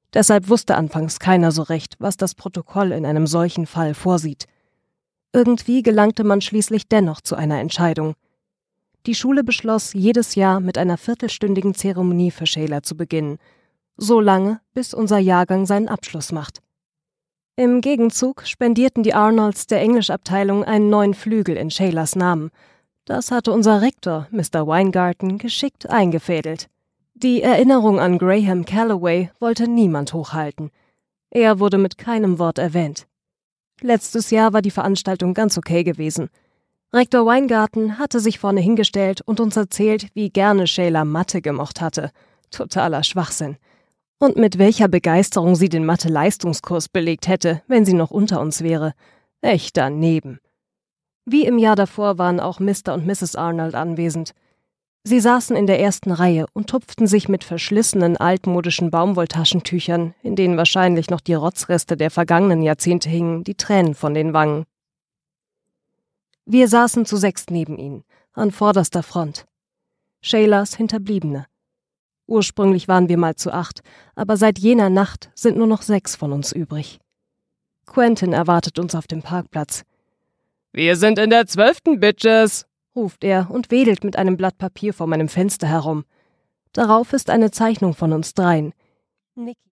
Deshalb wusste anfangs keiner so recht, was das Protokoll in einem solchen Fall vorsieht. Irgendwie gelangte man schließlich dennoch zu einer Entscheidung. Die Schule beschloss, jedes Jahr mit einer viertelstündigen Zeremonie für Shayla zu beginnen, so lange, bis unser Jahrgang seinen Abschluss macht. Im Gegenzug spendierten die Arnolds der Englischabteilung einen neuen Flügel in Shaylas Namen. Das hatte unser Rektor, Mr. Weingarten, geschickt eingefädelt. Die Erinnerung an Graham Calloway wollte niemand hochhalten. Er wurde mit keinem Wort erwähnt. Letztes Jahr war die Veranstaltung ganz okay gewesen. Rektor Weingarten hatte sich vorne hingestellt und uns erzählt, wie gerne Shayla Mathe gemocht hatte. Totaler Schwachsinn. Und mit welcher Begeisterung sie den Mathe-Leistungskurs belegt hätte, wenn sie noch unter uns wäre. Echt daneben. Wie im Jahr davor waren auch Mr. und Mrs. Arnold anwesend. Sie saßen in der ersten Reihe und tupften sich mit verschlissenen altmodischen Baumwolltaschentüchern, in denen wahrscheinlich noch die Rotzreste der vergangenen Jahrzehnte hingen, die Tränen von den Wangen. Wir saßen zu 6 neben ihnen, an vorderster Front. Shaylas Hinterbliebene. Ursprünglich waren wir mal zu 8, aber seit jener Nacht sind nur noch 6 von uns übrig. Quentin erwartet uns auf dem Parkplatz. »Wir sind in der 12., Bitches«, ruft er und wedelt mit einem Blatt Papier vor meinem Fenster herum. Darauf ist eine Zeichnung von uns dreien. Nicky,